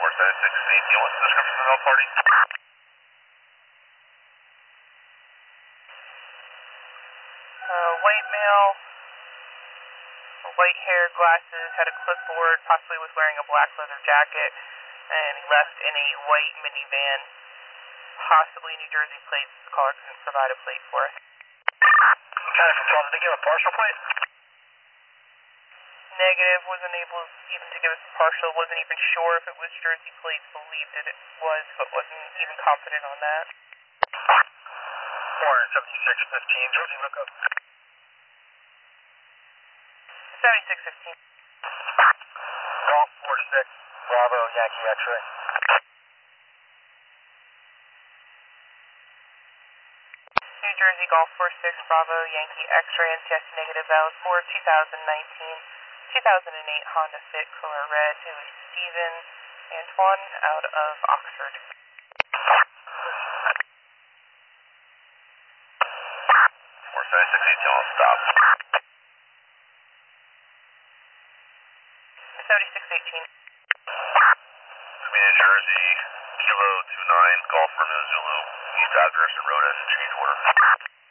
47618, what's the description of the party? White male, white hair, glasses, had a clipboard, possibly was wearing a black leather jacket, and he left in a white minivan, possibly New Jersey plates. The caller couldn't provide a plate for us. County from 12, did they give a partial plate? Negative, wasn't able even to give us a partial, wasn't even sure if it was Jersey plates, believed that it was, but wasn't even confident on that. 47615, Jersey lookup. 7615. Golf 46, Bravo, Yankee X-ray. New Jersey Golf 46, Bravo, Yankee X-ray, NCS negative, valid for 2008 Honda Fit color red to Stephen Antoine out of Oxford. 47618, I'll stop. 7618. New Jersey, Kilo 29, Golf Romeo Zulu, East address and road and change order.